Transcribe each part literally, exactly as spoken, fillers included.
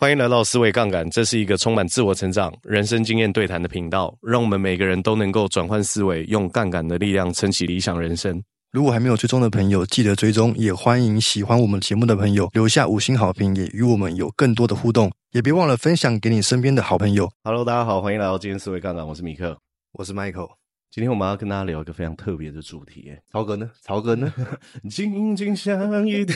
欢迎来到思维杠杆，这是一个充满自我成长、人生经验对谈的频道，让我们每个人都能够转换思维，用杠杆的力量撑起理想人生。 如果还没有追踪的朋友，记得追踪，也欢迎喜欢我们节目的朋友留下五星好评，也与我们有更多的互动，也别忘了分享给你身边的好朋友。 Hello， 大家好，欢迎来到今天思维杠杆，我是米克， 我是 Michael。 今天我们要跟大家聊一个非常特别的主题耶， 曹哥呢？曹哥呢？ 紧紧相依的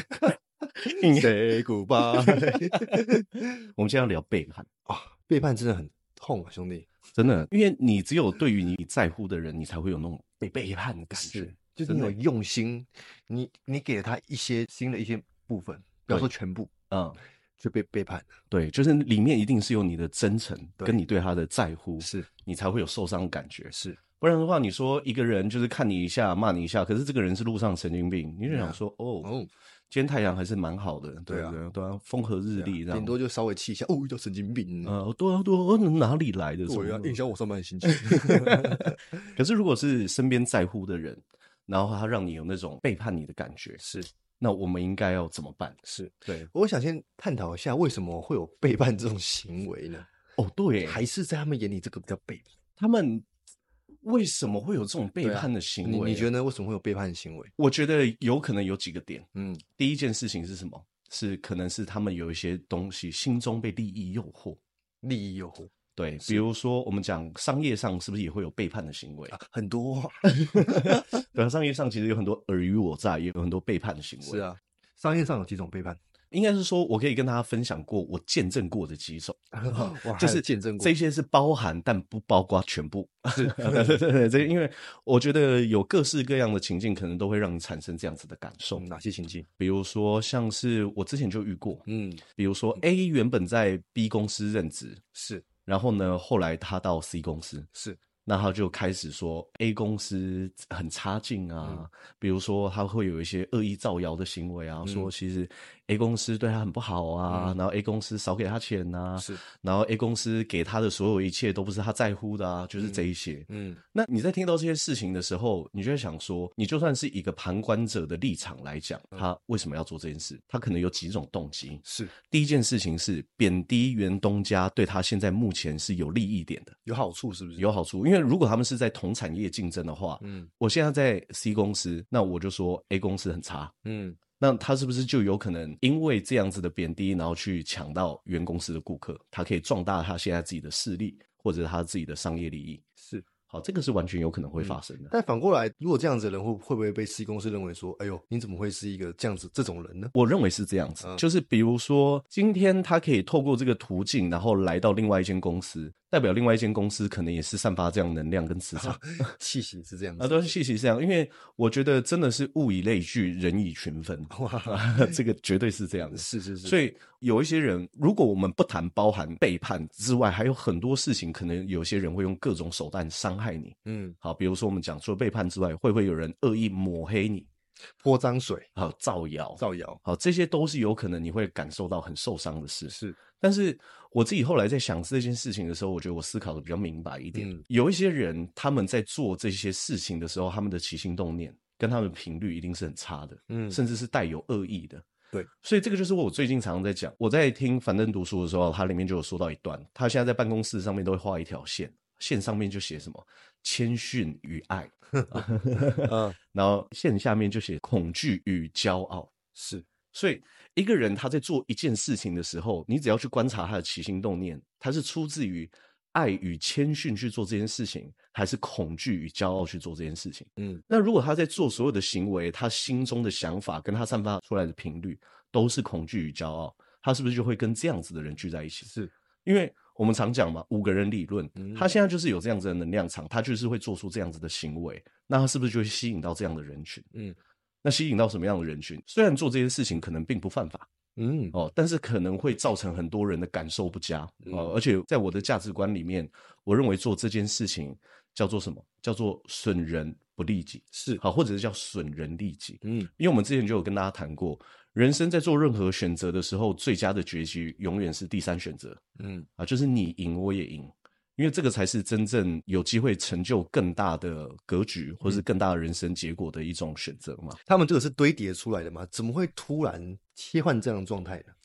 Say goodbye 我们现在要聊背叛啊、哦，背叛真的很痛啊，兄弟， 真的，因为你只有对于你在乎的人，你才会有那种被背叛的感觉。 是，就是你有用心，你你给了他一些新的一些部分，不要说全部，嗯，就被背叛了。 对，就是里面一定是有你的真诚，跟你对他的在乎， 是你才会有受伤的感觉。 是， 不然的话，你说一个人就是看你一下，骂你一下，可是这个人是路上神经病，你就想说，哦。哦今天太阳还是蛮好的，对啊，对啊，风和日丽这样， 顶多就稍微气一下，哦，遇到神经病， 呃，对啊，对啊，哪里来的？ 对啊，影响我上班的心情。 可是如果是身边在乎的人，然后他让你有那种背叛你的感觉， 是， 那我们应该要怎么办？ 是， 对， 我想先探讨一下为什么会有背叛这种行为呢？ 哦，对， 还是在他们眼里这个比较背叛， 他们。为什么会有这种背叛的行为、啊啊你？你觉得呢？为什么会有背叛的行为？ 我觉得有可能有几个点。 嗯， 第一件事情是什么？是可能是他们有一些东西心中被利益诱惑， 利益诱惑。 对，比如说我们讲商业上是不是也会有背叛的行为？ 啊、很多、啊。 对啊，商业上其实有很多尔虞我诈，也有很多背叛的行为。 是啊，商业上有几种背叛？ 应该是说，我可以跟大家分享过我见证过的几种， 就是见证过这些是包含但不包括全部。是，对对对，这因为我觉得有各式各样的情境，可能都会让你产生这样子的感受。 嗯、哪些情境？ 比如说，像是我之前就遇过， 嗯， 比如说 A 原本在 B 公司任职， 是， 然后呢，后来他到 C 公司， 是。 那他就开始说 A 公司很差劲啊、嗯，比如说他会有一些恶意造谣的行为啊、嗯，说其实 A 公司对他很不好啊、嗯，然后 A 公司少给他钱啊，是，然后 A 公司给他的所有一切都不是他在乎的啊，就是这一些。嗯，那你在听到这些事情的时候，你就会想说，你就算是一个旁观者的立场来讲，他为什么要做这件事？他可能有几种动机。是，第一件事情是贬低原东家对他现在目前是有利益点的， 有好处是不是？ 有好处，因为如果他们是在同产业竞争的话，嗯，我现在在 C 公司，那我就说 A 公司很差，嗯，那他是不是就有可能因为这样子的贬低，然后去抢到原公司的顾客，他可以壮大他现在自己的势力，或者他自己的商业利益？是。好，这个是完全有可能会发生的。 嗯、但反过来，如果这样子的人会会不会被 C 公司认为说，哎呦，你怎么会是一个这样子这种人呢？ 我认为是这样子，嗯、就是比如说，今天他可以透过这个途径，然后来到另外一间公司，代表另外一间公司可能也是散发这样能量跟磁场， 气息是这样子啊，都是气息是这样。因为我觉得真的是物以类聚，人以群分，哇，这个绝对是这样的。 是是是。 所以有一些人，如果我们不谈包含背叛之外，还有很多事情，可能有些人会用各种手段伤害你。嗯。好，比如说我们讲除了背叛之外，会不会有人恶意抹黑你、 泼脏水、 好造谣、 造谣？ 好，这些都是有可能你会感受到很受伤的事。 是， 但是我自己后来在想这件事情的时候，我觉得我思考的比较明白一点。嗯、有一些人他们在做这些事情的时候，他们的起心动念跟他们的频率一定是很差的，嗯，甚至是带有恶意的。 对， 所以这个就是我最近常常在讲。我在听樊登读书的时候，他里面就有说到一段，他现在在办公室上面都会画一条线。线上面就写什么谦逊与爱嗯，然后线下面就写恐惧与骄傲。是，所以一个人他在做一件事情的时候，你只要去观察他的起心动念，他是出自于爱与谦逊去做这件事情，还是恐惧与骄傲去做这件事情。嗯，那如果他在做所有的行为，他心中的想法跟他散发出来的频率都是恐惧与骄傲，他是不是就会跟这样子的人聚在一起？是，因为我们常讲嘛，五个人理论，他现在就是有这样子的能量场，他就是会做出这样子的行为，那他是不是就会吸引到这样的人群？嗯，那吸引到什么样的人群？虽然做这些事情可能并不犯法，嗯哦，但是可能会造成很多人的感受不佳、嗯、哦，而且在我的价值观里面，我认为做这件事情叫做什么？叫做损人不利己，是好，或者是叫损人利己。嗯，因为我们之前就有跟大家谈过。人生在做任何选择的时候，最佳的结局永远是第三选择。嗯啊，就是你赢我也赢，因为这个才是真正有机会成就更大的格局，或是更大的人生结果的一种选择嘛。 他们这个是堆叠出来的吗？怎么会突然切换这样的状态呢？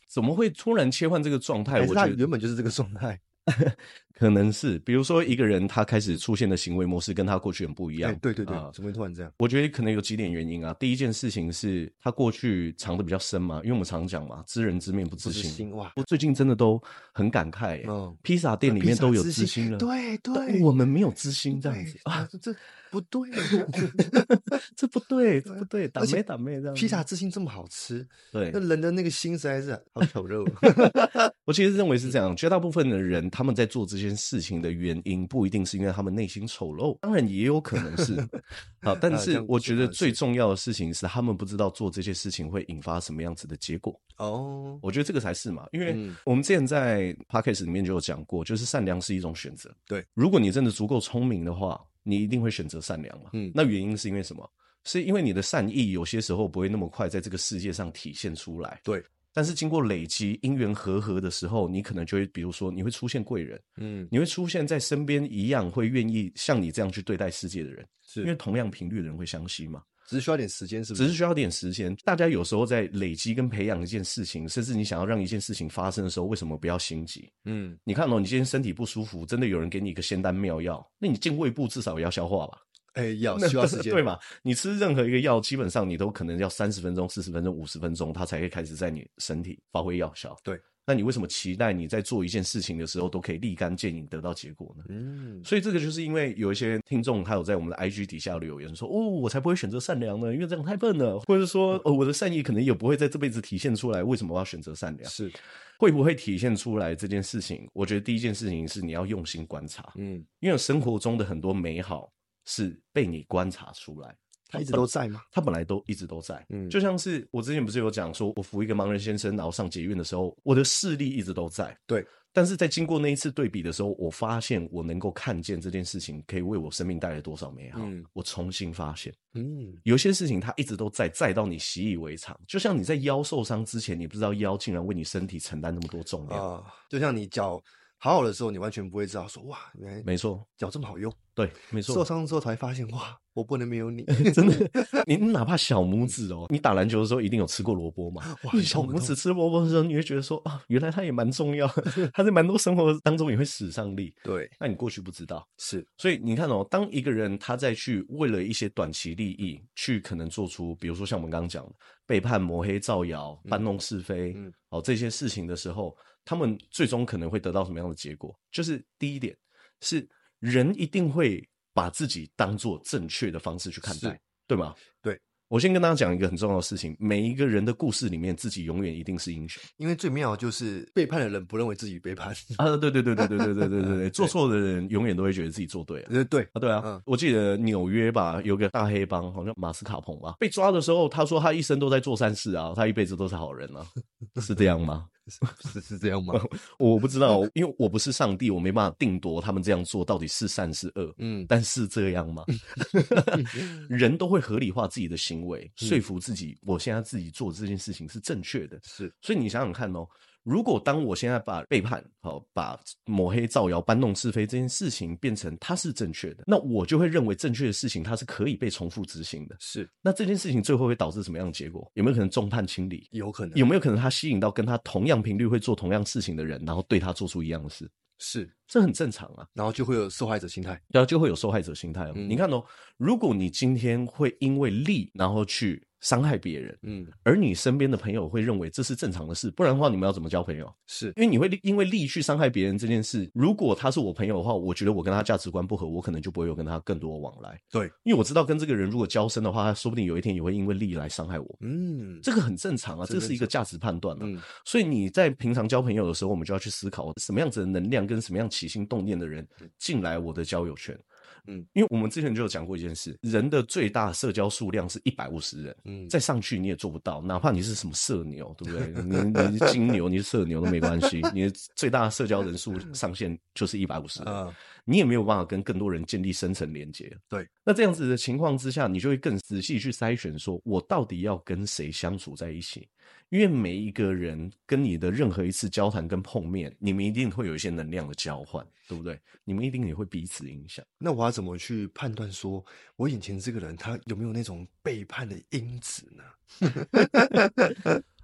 怎么会突然切换这个状态？ 还是他我觉得原本就是这个状态。 可能是，比如说一个人他开始出现的行为模式跟他过去很不一样。 欸、对对对、 呃， 怎么会突然这样？ 我觉得可能有几点原因啊。第一件事情是他过去藏的比较深嘛，因为我们常讲嘛，知人知面不知心。 不知心哇！ 我最近真的都很感慨耶， 嗯， 披萨店里面都有知心了， 对对， 但我们没有知心这样子啊， 这不对， 这不对，这不对，打而且妹打妹这样子。 披萨之心这么好吃， 对， 那人的那个心实在是好丑陋。 我其实认为是这样，绝大部分的人他们在做这件事情的原因，不一定是因为他们内心丑陋，当然也有可能是好，但是我觉得最重要的事情是他们不知道做这些事情会引发什么样子的结果。 哦， 我觉得这个才是嘛，因为我们之前在 podcast 里面就有讲过，就是善良是一种选择。 对， 如果你真的足够聪明的话，你一定会选择善良嘛。嗯，那原因是因为什么？是因为你的善意有些时候不会那么快在这个世界上体现出来。 对。 但是经过累积因缘和合的时候，你可能就会比如说你会出现贵人，嗯，你会出现在身边一样会愿意像你这样去对待世界的人，是因为同样频率的人会相吸嘛。 只是需要点时间，是不是？ 只是需要点时间。大家有时候在累积跟培养一件事情，甚至你想要让一件事情发生的时候，为什么不要心急？嗯，你看哦，你今天身体不舒服，真的有人给你一个仙丹妙药，那你进胃部至少也要消化吧？ 哎、欸，要需要时间， 对嘛？你吃任何一个药，基本上你都可能要三十分钟、四十分钟、五十分钟，它才会开始在你身体发挥药效。 对。 那你为什么期待你在做一件事情的时候都可以立竿见影得到结果呢？嗯，所以这个就是因为有一些听众他有在我们的 I G 底下留言说，哦，我才不会选择善良呢，因为这样太笨了，或者说，哦，我的善意可能也不会在这辈子体现出来，为什么我要选择善良？ 是会不会体现出来这件事情？我觉得第一件事情是你要用心观察，嗯，因为生活中的很多美好是被你观察出来。 他一直都在吗？ 他本来都一直都在，嗯，就像是我之前不是有讲说，我扶一个盲人先生，然后上捷运的时候，我的视力一直都在， 对。 但是在经过那一次对比的时候，我发现我能够看见这件事情可以为我生命带来多少美好，嗯，我重新发现，嗯，有些事情它一直都在，在到你习以为常。就像你在腰受伤之前，你不知道腰竟然为你身体承担那么多重量啊， 就像你脚好好的时候，你完全不会知道说哇，原来没错， 脚这么好用。 对，没错。 受伤之后才发现，哇，我不能没有你， 真的。你哪怕小拇指哦，你打篮球的时候一定有吃过萝卜嘛？哇，小拇指吃萝卜的时候，你会觉得说啊，原来它也蛮重要，它在蛮多生活当中也会使上力。 对， 那你过去不知道， 是。 所以你看哦，当一个人他在去为了一些短期利益，去可能做出，比如说像我们刚刚讲的背叛、抹黑、造谣、搬弄是非，嗯，哦这些事情的时候，他们最终可能会得到什么样的结果？就是第一点是。人一定会把自己当作正确的方式去看待，对吗？ 对。 我先跟大家讲一个很重要的事情，每一个人的故事里面，自己永远一定是英雄。 因为最妙就是背叛的人不认为自己背叛啊，对对对对对对对对对对，做错的人永远都会觉得自己做对了。 对对啊，对啊，嗯，我记得纽约吧，有个大黑帮，好像马斯卡彭吧，被抓的时候，他说他一生都在做善事啊，他一辈子都是好人啊，是这样吗？ 是是这样吗？ 我不知道，因为我不是上帝，我没办法定夺他们这样做到底是善是恶。嗯，但是这样吗？人都会合理化自己的行为，说服自己，我现在自己做这件事情是正确的。 是， 所以你想想看哦。如果当我现在把背叛、好把抹黑、造谣、搬弄是非这件事情变成它是正确的，那我就会认为正确的事情它是可以被重复执行的。 是， 那这件事情最后会导致什么样的结果？有没有可能众叛亲离？ 有可能。 有没有可能他吸引到跟他同样频率会做同样事情的人，然后对他做出一样的事？ 是， 这很正常啊。 然后就会有受害者心态， 对啊，就会有受害者心态哦。嗯、你看哦，如果你今天会因为利，然后去伤害别人，嗯，而你身边的朋友会认为这是正常的事，不然的话，你们要怎么交朋友？ 是因为你会因为利去伤害别人这件事，如果他是我朋友的话，我觉得我跟他价值观不合，我可能就不会有跟他更多的往来。 对， 因为我知道跟这个人如果交深的话，他说不定有一天也会因为利来伤害我。嗯，这个很正常啊，这是一个价值判断啊。嗯，所以你在平常交朋友的时候，我们就要去思考什么样子的能量跟什么样起心动念的人进来我的交友圈。嗯，因为我们之前就有讲过一件事，人的最大社交数量是一百五十人，嗯，再上去你也做不到，哪怕你是什么社牛，对不对？你你是金牛，你是社牛都没关系，你的最大的社交人数上限就是一百五十人，嗯，你也没有办法跟更多人建立深层连接。 对， 那这样子的情况之下，你就会更仔细去筛选，说我到底要跟谁相处在一起。因为每一个人跟你的任何一次交谈跟碰面，你们一定会有一些能量的交换，对不对？你们一定也会彼此影响。 那我要怎么去判断说我眼前这个人他有没有那种背叛的因子呢？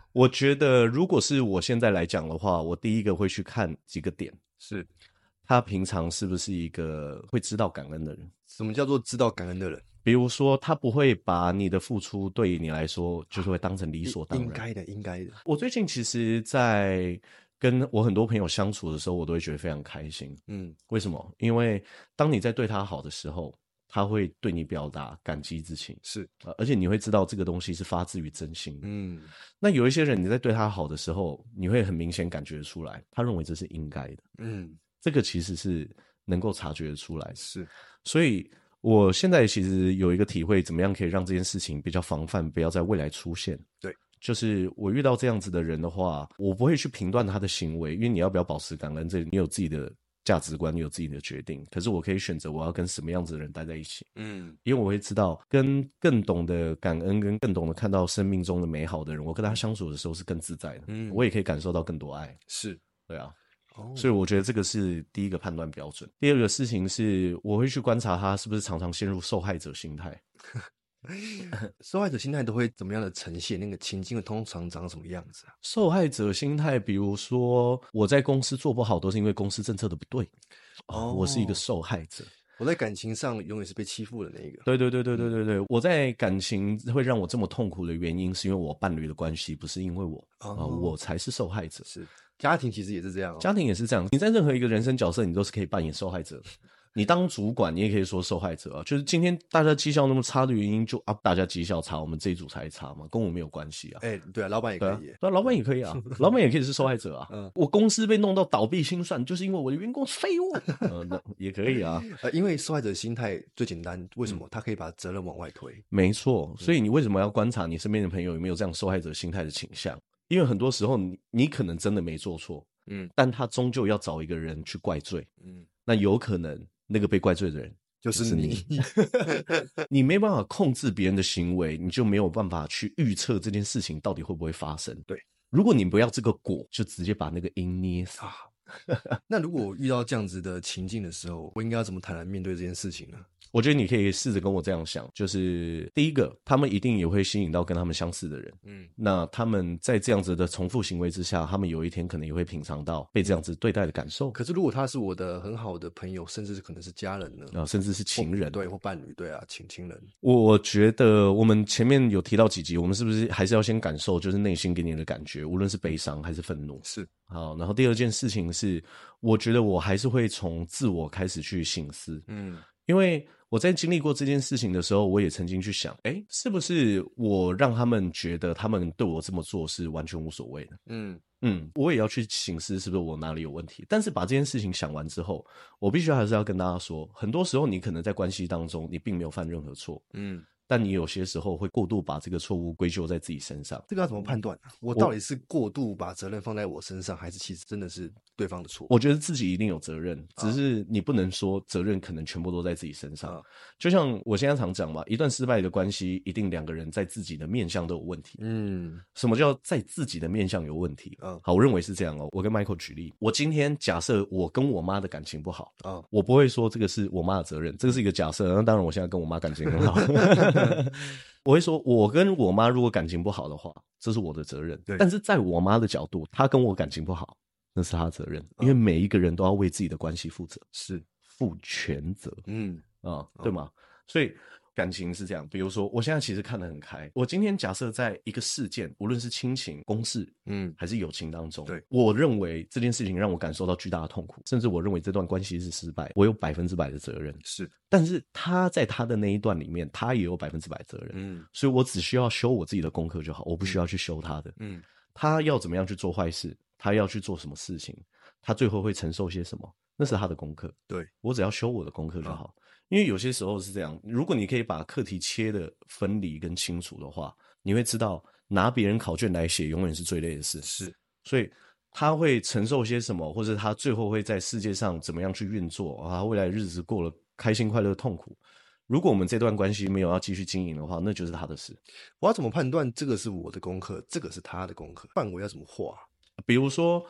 我觉得如果是我现在来讲的话，我第一个会去看几个点， 是他平常是不是一个会知道感恩的人。 什么叫做知道感恩的人？ 比如说他不会把你的付出对你来说就是会当成理所当然， 应该的应该的。 我最近其实在跟我很多朋友相处的时候，我都会觉得非常开心。嗯，为什么？因为当你在对他好的时候，他会对你表达感激之情， 是、 呃、而且你会知道这个东西是发自于真心。 嗯， 那有一些人你在对他好的时候，你会很明显感觉出来，他认为这是应该的。嗯，这个其实是能够察觉得出来的。 是， 所以我现在其实有一个体会，怎么样可以让这件事情比较防范，不要在未来出现。 对， 就是我遇到这样子的人的话，我不会去评断他的行为，因为你要不要保持感恩，这你有自己的价值观，你有自己的决定。可是我可以选择我要跟什么样子的人待在一起。嗯，因为我会知道跟更懂得感恩跟更懂得看到生命中的美好的人，我跟他相处的时候是更自在的。嗯，我也可以感受到更多爱。是，对啊。哦，所以我觉得这个是第一个判断标准。第二个事情是我会去观察他是不是常常陷入受害者心态。 受害者心态都会怎么样的呈现？那个情境通常长什么样子啊？ 受害者心态，比如说我在公司做不好，都是因为公司政策的不对。哦，我是一个受害者。 我在感情上永远是被欺负的那一个。 对对对对对对对，嗯、我在感情会让我这么痛苦的原因，是因为我伴侣的关系，不是因为我啊、哦呃，我才是受害者。 是，家庭其实也是这样、哦， 家庭也是这样。你在任何一个人生角色，你都是可以扮演受害者的。你当主管，你也可以说受害者啊，就是今天大家绩效那么差的原因，就啊，大家绩效差，我们这一组才差嘛，跟我没有关系啊。 哎、欸，对啊，老板也可以，对啊， 对啊，老板也可以啊，老板也可以是受害者啊。嗯，我公司被弄到倒闭清算，就是因为我的员工是废物。呃，那也可以啊。 呃，因为受害者心态最简单，为什么？他可以把责任往外推。 没错，所以你为什么要观察你身边的朋友有没有这样受害者心态的倾向？因为很多时候你你可能真的没做错，嗯，但他终究要找一个人去怪罪，嗯，那有可能那个被怪罪的人就是你， 你没办法控制别人的行为，你就没有办法去预测这件事情到底会不会发生。 对， 如果你不要这个果，就直接把那个因捏死。 啊那如果我遇到这样子的情境的时候，我应该要怎么坦然面对这件事情呢？ 我觉得你可以试着跟我这样想，就是第一个，他们一定也会吸引到跟他们相似的人，嗯，那他们在这样子的重复行为之下，他们有一天可能也会品尝到被这样子对待的感受。 可是如果他是我的很好的朋友，甚至是可能是家人呢？ 啊，甚至是情人， 对，或伴侣，对啊，情情人。 我觉得我们前面有提到几集，我们是不是还是要先感受，就是内心给你的感觉，无论是悲伤还是愤怒。 是。 好，然后第二件事情是，我觉得我还是会从自我开始去省思，嗯，因为我在经历过这件事情的时候，我也曾经去想，诶，是不是我让他们觉得他们对我这么做是完全无所谓的？嗯嗯，我也要去省思是不是我哪里有问题。但是把这件事情想完之后，我必须还是要跟大家说，很多时候你可能在关系当中，你并没有犯任何错，嗯。但你有些时候会过度把这个错误归咎在自己身上， 这个要怎么判断呢？我到底是过度把责任放在我身上，还是其实真的是对方的错？ 我觉得自己一定有责任，只是你不能说责任可能全部都在自己身上。就像我现在常讲嘛，一段失败的关系，一定两个人在自己的面向都有问题。嗯，什么叫在自己的面向有问题？嗯，好，我认为是这样哦。我跟 Michael 举例，我今天假设我跟我妈的感情不好，啊，我不会说这个是我妈的责任，这个是一个假设。那当然，我现在跟我妈感情很好。我会说，我跟我妈如果感情不好的话，这是我的责任。但是在我妈的角度，她跟我感情不好，那是她的责任。因为每一个人都要为自己的关系负责， 是负全责。嗯啊，对吗？所以感情是这样。比如说，我现在其实看得很开。我今天假设在一个事件，无论是亲情、公事，嗯，还是友情当中，对，我认为这件事情让我感受到巨大的痛苦，甚至我认为这段关系是失败，我有百分之百的责任。 是。 但是他在他的那一段里面，他也有百分之百责任，嗯，所以我只需要修我自己的功课就好，我不需要去修他的，嗯，他要怎么样去做坏事，他要去做什么事情，他最后会承受些什么，那是他的功课， 对， 我只要修我的功课就好，嗯，因为有些时候是这样，如果你可以把课题切的分离跟清楚的话，你会知道拿别人考卷来写永远是最累的事， 是， 所以他会承受些什么，或者他最后会在世界上怎么样去运作，他未来的日子过了开心快乐痛苦，如果我们这段关系没有要继续经营的话，那就是他的事。 我要怎么判断这个是我的功课，这个是他的功课？范围要怎么画？ 比如说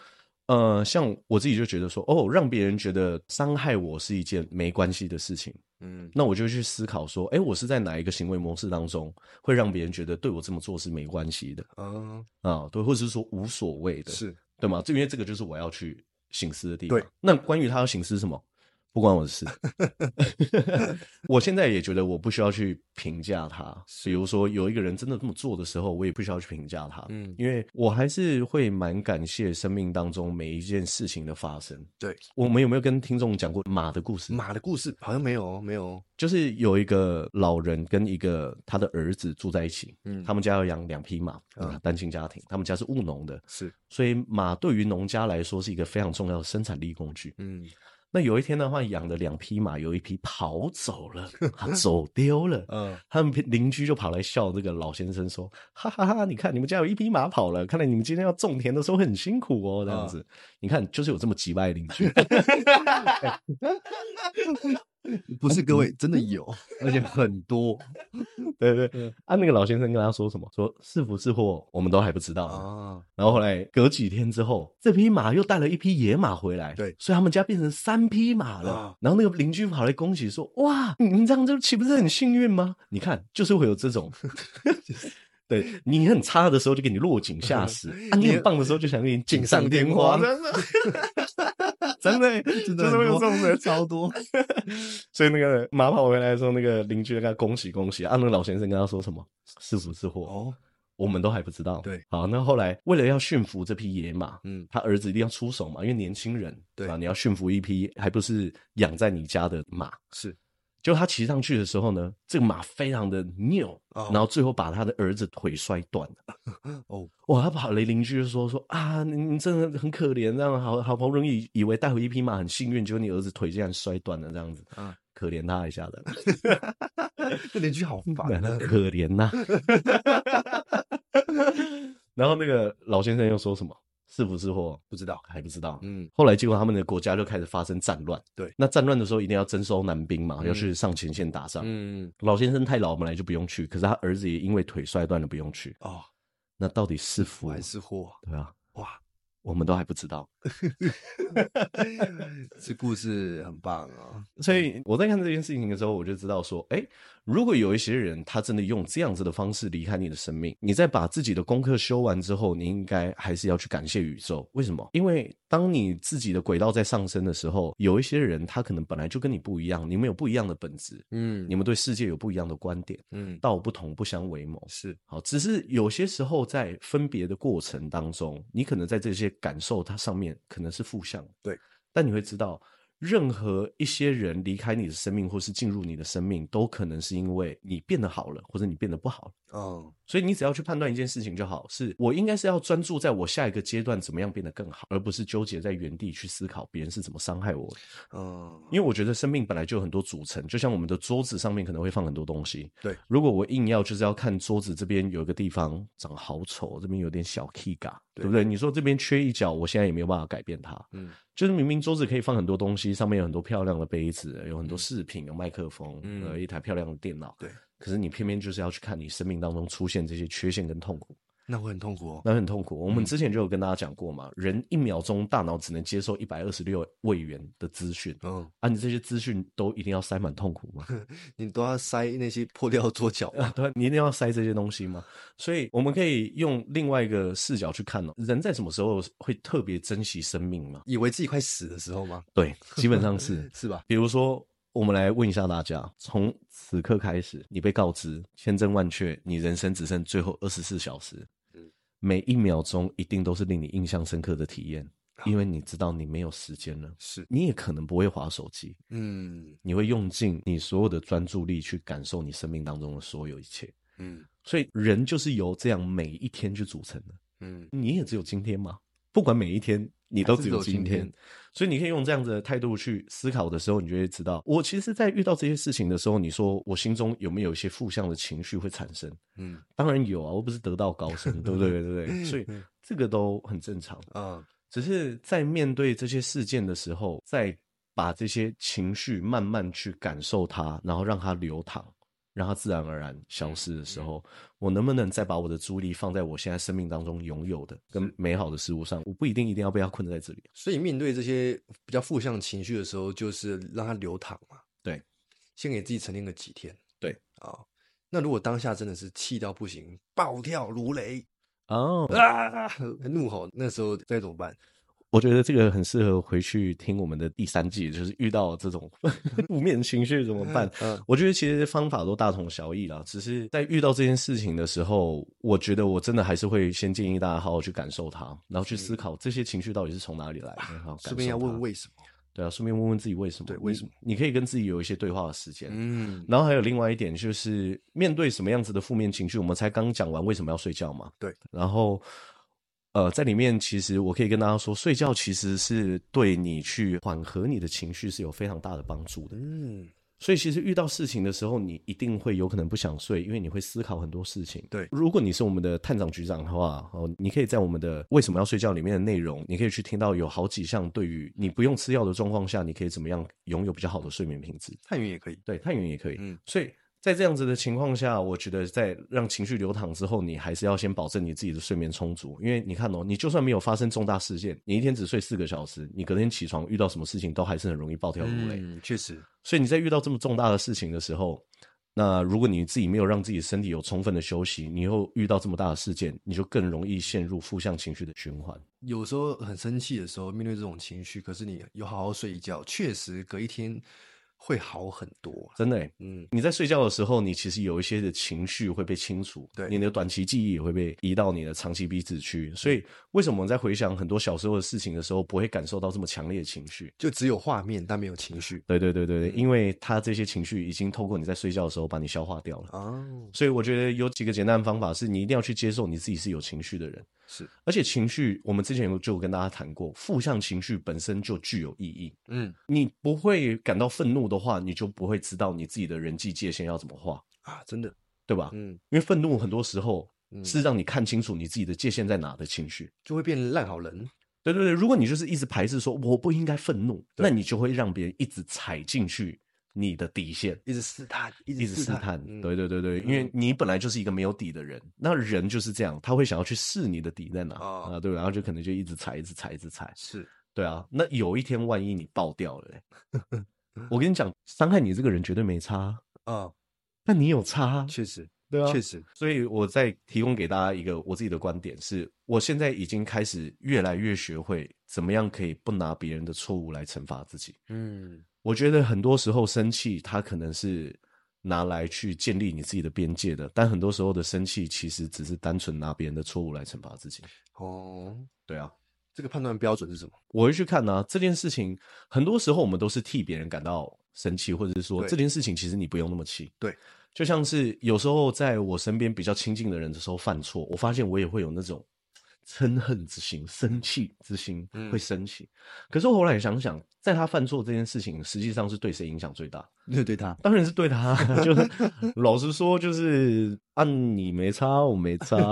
呃，像我自己就觉得说，哦，让别人觉得伤害我是一件没关系的事情，嗯，那我就去思考说，哎，我是在哪一个行为模式当中会让别人觉得对我这么做是没关系的，啊啊，对，或者是说无所谓的， 是对吗？因为这个就是我要去省思的地方。 对， 那关于他要省思什么？不关我的事。我现在也觉得我不需要去评价他，比如说有一个人真的这么做的时候，我也不需要去评价他，嗯，因为我还是会蛮感谢生命当中每一件事情的发生。 对， 我们有没有跟听众讲过马的故事？ 马的故事好像没有哦，没有哦。 就是有一个老人跟一个他的儿子住在一起，嗯，他们家要养两匹马，嗯，单亲家庭，他们家是务农的， 是， 所以马对于农家来说是一个非常重要的生产力工具，嗯。那有一天的话，养了两匹马，有一匹跑走了，他走丢了。嗯，他们邻居就跑来笑这个老先生说：“哈哈哈，你看你们家有一匹马跑了，看来你们今天要种田的时候会很辛苦哦。”这样子，嗯、你看，就是有这么急掰的邻居。 不是各位，真的有，而且很多。 对对对，啊，那个老先生跟他说什么？说是福是祸，我们都还不知道啊。然后后来隔几天之后，这匹马又带了一匹野马回来， 对， 所以他们家变成三匹马了。啊、然后那个邻居跑来恭喜说：“哇，你这样就岂不是很幸运吗？你看，就是会有这种。”对，你很差的时候就给你落井下石，啊，你很棒的时候就想给你锦上添花，真的，真的，真的就是会有这种人超多。 所以那个马跑回来的时候，那个邻居跟他恭喜恭喜，啊，那个老先生跟他说什么？是福是祸？哦，我们都还不知道。 对， 好，那后来为了要驯服这匹野马，嗯，他儿子一定要出手嘛，因为年轻人，对吧？你要驯服一匹还不是养在你家的马， 是。 就他骑上去的时候呢，这个马非常的拗，哦、然后最后把他的儿子腿摔断了。哦，哇！他跑来邻居就说说啊，你你真的很可怜，这样好好不容易以为带回一匹马很幸运，结果你儿子腿竟然摔断了，这样子，啊，可怜他一下的。 这邻居好烦啊， 可怜呐、啊。然后那个老先生又说什么？是福是祸不知道，还不知道。嗯，后来结果他们的国家就开始发生战乱。 对， 那战乱的时候一定要征收男兵嘛，嗯、要去上前线打仗。嗯，老先生太老，本来就不用去，可是他儿子也因为腿摔断了不用去。哦，那到底是福还是祸？ 对啊， 哇， 我们都还不知道。 这故事很棒啊！ 所以我在看这件事情的时候，我就知道说，哎，如果有一些人他真的用这样子的方式离开你的生命，你在把自己的功课修完之后，你应该还是要去感谢宇宙。为什么？因为当你自己的轨道在上升的时候，有一些人他可能本来就跟你不一样，你们有不一样的本质，嗯，你们对世界有不一样的观点，嗯，道不同不相为谋， 是好。只是有些时候在分别的过程当中，你可能在这些感受它上面可能是负向， 对， 但你会知道。任何一些人离开你的生命或是进入你的生命，都可能是因为你变得好了，或者你变得不好了。哦，所以你只要去判断一件事情就好，是我应该是要专注在我下一个阶段怎么样变得更好，而不是纠结在原地去思考别人是怎么伤害我的。嗯，因为我觉得生命本来就有很多组成，就像我们的桌子上面可能会放很多东西。 对， 如果我硬要就是要看桌子这边有一个地方长好丑，这边有点小 key 嘎，对不对？你说这边缺一角，我现在也没有办法改变它。嗯，就是明明桌子可以放很多东西，上面有很多漂亮的杯子，有很多饰品，有麦克风，嗯、呃，一台漂亮的电脑。 对， 可是你偏偏就是要去看你生命当中出现这些缺陷跟痛苦。 那会很痛苦哦， 那会很痛苦。我们之前就有跟大家讲过嘛，嗯、人一秒钟大脑只能接受一百二十六位元的资讯，嗯，啊，你这些资讯都一定要塞满痛苦吗？ 你都要塞那些破掉的桌角吗？ 对，你一定要塞这些东西吗？所以我们可以用另外一个视角去看哦，人在什么时候会特别珍惜生命吗？ 以为自己快死的时候吗？ 对，基本上是是吧？ 比如说。我们来问一下大家，从此刻开始，你被告知千真万确，你人生只剩最后二十四小时，嗯，每一秒钟一定都是令你印象深刻的体验，因为你知道你没有时间了， 是， 你也可能不会滑手机，嗯，你会用尽你所有的专注力去感受你生命当中的所有一切，嗯，所以人就是由这样每一天去组成的，嗯，你也只有今天吗？不管每一天你都只有今天，所以你可以用这样子的态度去思考的时候，你就会知道，我其实在遇到这些事情的时候，你说我心中有没有一些负向的情绪会产生？嗯，当然有啊，我不是得道高僧，对不对？对不对？所以这个都很正常啊。只是在面对这些事件的时候，再把这些情绪慢慢去感受它，然后让它流淌。 让它自然而然消失的时候，我能不能再把我的注意力放在我现在生命当中拥有的跟美好的事物上？我不一定一定要被它困在这里。 所以面对这些比较负向情绪的时候，就是让它流淌嘛。 对， 先给自己沉淀个几天。 对啊、哦，那如果当下真的是气到不行，暴跳如雷哦啊，怒吼，那时候该怎么办？ 我觉得这个很适合回去听我们的第三季，就是遇到这种负面情绪怎么办？ 嗯， 我觉得其实方法都大同小异啦，只是在遇到这件事情的时候，我觉得我真的还是会先建议大家好好去感受它，然后去思考这些情绪到底是从哪里来的，好， 顺便要问为什么？ 对啊，顺便问问自己为什么？ 对，为什么？ 你可以跟自己有一些对话的时间。 嗯， 然后还有另外一点就是，面对什么样子的负面情绪，我们才刚讲完为什么要睡觉嘛？ 对， 然后。呃，在里面其实我可以跟大家说，睡觉其实是对你去缓和你的情绪是有非常大的帮助的。嗯，所以其实遇到事情的时候，你一定会有可能不想睡，因为你会思考很多事情。 对， 如果你是我们的探长局长的话，哦，你可以在我们的为什么要睡觉里面的内容，你可以去听到有好几项对于你不用吃药的状况下，你可以怎么样拥有比较好的睡眠品质。 探员也可以， 对，探员也可以。 嗯， 所以。在这样子的情况下，我觉得在让情绪流淌之后，你还是要先保证你自己的睡眠充足。因为你看哦，你就算没有发生重大事件，你一天只睡四个小时，你隔天起床遇到什么事情都还是很容易暴跳如雷。 嗯，确实。 所以你在遇到这么重大的事情的时候，那如果你自己没有让自己身体有充分的休息，你又遇到这么大的事件，你就更容易陷入负向情绪的循环。 有时候很生气的时候，面对这种情绪，可是你有好好睡一觉，确实隔一天会好很多， 真的欸。 嗯， 你在睡觉的时候，你其实有一些的情绪会被清除， 对， 你的短期记忆也会被移到你的长期鼻子去。所以为什么我们在回想很多小时候的事情的时候，不会感受到这么强烈的情绪？ 就只有画面，但没有情绪。 对对对对，嗯、因为他这些情绪已经透过你在睡觉的时候把你消化掉了。 哦， 所以我觉得有几个简单的方法是，你一定要去接受你自己是有情绪的人。 是， 而且情绪，我们之前有就跟大家谈过，负向情绪本身就具有意义。嗯，你不会感到愤怒的话，你就不会知道你自己的人际界限要怎么画啊，真的， 对吧？嗯，因为愤怒很多时候是让你看清楚你自己的界限在哪的情绪， 就会变烂好人。 对对对，如果你就是一直排斥说我不应该愤怒，那你就会让别人一直踩进去你的底线， 一直试探，一直一直试探， 嗯、 对对对对，因为你本来就是一个没有底的人，那人就是这样，他会想要去试你的底在哪、哦、啊，对，然后就可能就一直踩，一直踩，一直踩， 是， 对啊，那有一天万一你爆掉了嘞，我跟你讲，伤害你这个人绝对没差啊、哦，但你有差， 确实， 对啊， 确实， 所以我再提供给大家一个我自己的观点是，我现在已经开始越来越学会怎么样可以不拿别人的错误来惩罚自己，嗯。我觉得很多时候生气，它可能是拿来去建立你自己的边界的，但很多时候的生气其实只是单纯拿别人的错误来惩罚自己。哦，对啊， 这个判断标准是什么？ 我会去看啊，这件事情很多时候我们都是替别人感到生气，或者是说这件事情其实你不用那么气。 对， 就像是有时候在我身边比较亲近的人的时候犯错，我发现我也会有那种嗔恨之心、生气之心会升起、嗯、可是我后来想想，在他犯错这件事情实际上是对谁影响最大？ 对，对他当然是对他就是老实说就是按、啊、你没差我没差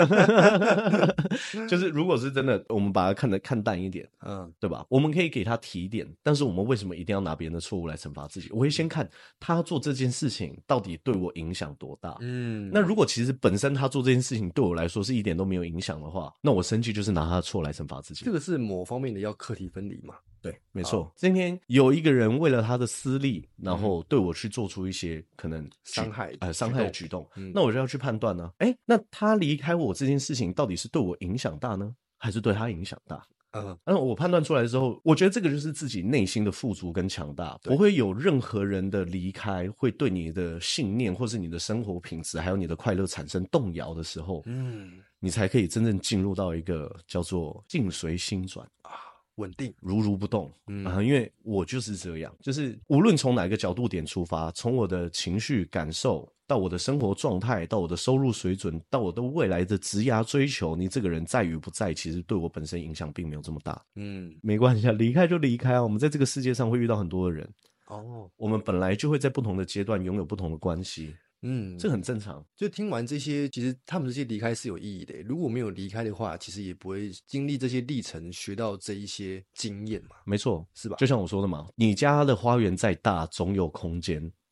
就是如果是真的我们把它看得看淡一点，嗯，对吧，我们可以给他提点，但是我们为什么一定要拿别人的错误来惩罚自己？我会先看他做这件事情到底对我影响多大。嗯，那如果其实本身他做这件事情对我来说是一点都没有影响的话，那我生气就是拿他的错来惩罚自己。 这个是某方面的要课题分离嘛？ 对，没错。今天有一个人为了他的私利，然后对我去做出一些可能伤害呃伤害的举动，嗯，那我就要去判断呢，哎，那他离开我这件事情到底是对我影响大呢，还是对他影响大？嗯，那我判断出来之后，我觉得这个就是自己内心的富足跟强大，不会有任何人的离开会对你的信念或是你的生活品质还有你的快乐产生动摇的时候，嗯，你才可以真正进入到一个叫做境随心转啊。 稳定如如不动，嗯、啊，因为我就是这样，就是无论从哪个角度点出发，从我的情绪感受到我的生活状态，到我的收入水准，到我的未来的职涯追求，你这个人在与不在，其实对我本身影响并没有这么大。嗯，没关系啊，离开就离开啊。我们在这个世界上会遇到很多的人，哦，我们本来就会在不同的阶段拥有不同的关系。嗯，这很正常。 就听完这些，其实他们这些离开是有意义的。如果没有离开的话，其实也不会经历这些历程，学到这一些经验嘛。 没错， 是吧？ 就像我说的嘛，你家的花园再大，总有空间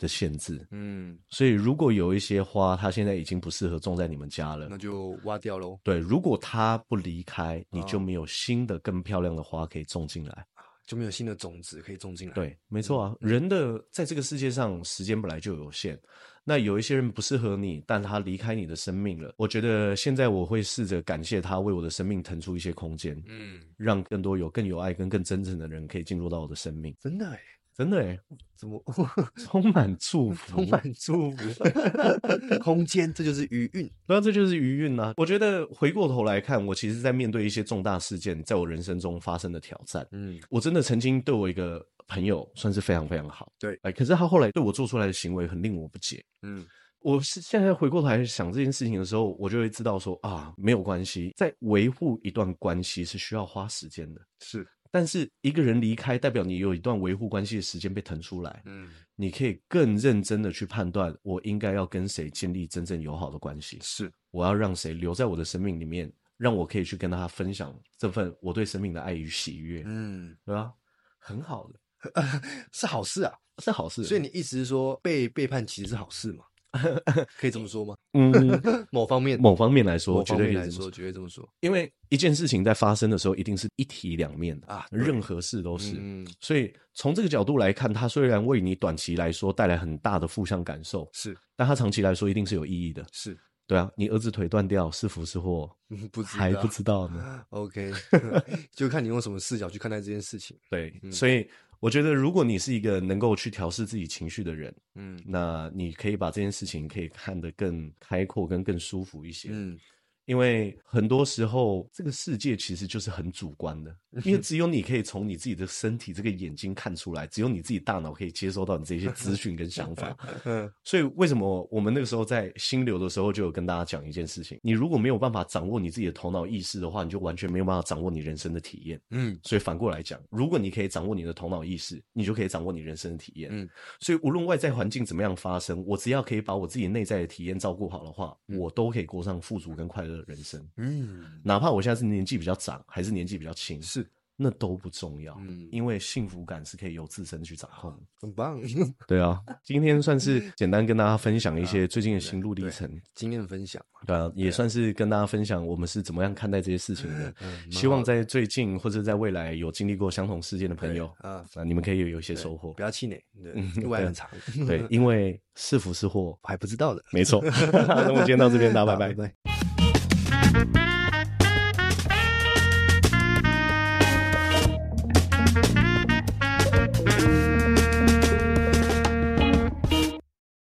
的限制。 嗯， 所以如果有一些花它现在已经不适合种在你们家了， 那就挖掉咯。 对，如果它不离开，你就没有新的更漂亮的花可以种进来， 就没有新的种子可以种进来。 对，没错啊，嗯、人的在这个世界上时间本来就有限，那有一些人不适合你，但他离开你的生命了，我觉得现在我会试着感谢他为我的生命腾出一些空间，嗯，让更多有更有爱跟更真诚的人可以进入到我的生命。 真的耶， 真的耶， 怎么充满祝福， 充满祝福，空间，这就是余韵。 对啊，这就是余韵啊。我觉得回过头来看，我其实在面对一些重大事件，在我人生中发生的挑战，嗯，我真的曾经对我一个朋友算是非常非常好， 对， 哎，可是他后来对我做出来的行为很令我不解，嗯。我是现在回过头来想这件事情的时候，我就会知道说啊，没有关系，在维护一段关系是需要花时间的， 是。 但是一个人离开，代表你有一段维护关系的时间被腾出来，嗯，你可以更认真的去判断，我应该要跟谁建立真正友好的关系， 是， 我要让谁留在我的生命里面，让我可以去跟他分享这份我对生命的爱与喜悦，嗯，对吧？很好的， 是好事啊， 是好事。 所以你意思是说，被背叛其实是好事嘛？可以这么说吗？ 嗯， 某方面， 某方面来说， 某方面来说，绝对这么说。 因为一件事情在发生的时候，一定是一体两面的啊，任何事都是。嗯，所以从这个角度来看，它虽然为你短期来说带来很大的负向感受， 是， 但它长期来说一定是有意义的。 是， 对啊，你儿子腿断掉是福是祸， 嗯，不知道还不知道呢。 OK， 就看你用什么视角去看待这件事情。 对，嗯，所以我觉得，如果你是一个能够去调适自己情绪的人，嗯，那你可以把这件事情可以看得更开阔，跟更舒服一些。嗯，因为很多时候这个世界其实就是很主观的，因为只有你可以从你自己的身体这个眼睛看出来，只有你自己大脑可以接收到你这些资讯跟想法。嗯，所以为什么我们那个时候在心流的时候就有跟大家讲一件事情，你如果没有办法掌握你自己的头脑意识的话，你就完全没有办法掌握你人生的体验。嗯，所以反过来讲，如果你可以掌握你的头脑意识，你就可以掌握你人生的体验。嗯，所以无论外在环境怎么样发生，我只要可以把我自己内在的体验照顾好的话，嗯，我都可以过上富足跟快乐的人生。嗯，哪怕我现在是年纪比较长，还是年纪比较轻， 是那都不重要。嗯，因为幸福感是可以由自身去掌控。 很棒。 对啊，今天算是简单跟大家分享一些最近的心路历程， 经验分享。 对啊，也算是跟大家分享我们是怎么样看待这些事情的。嗯，希望在最近或者在未来有经历过相同事件的朋友啊，那你们可以有一些收获。 不要气馁，对，路还很长。 对，因为是福是祸还不知道的。 没错。那我们今天到这边，大家拜拜。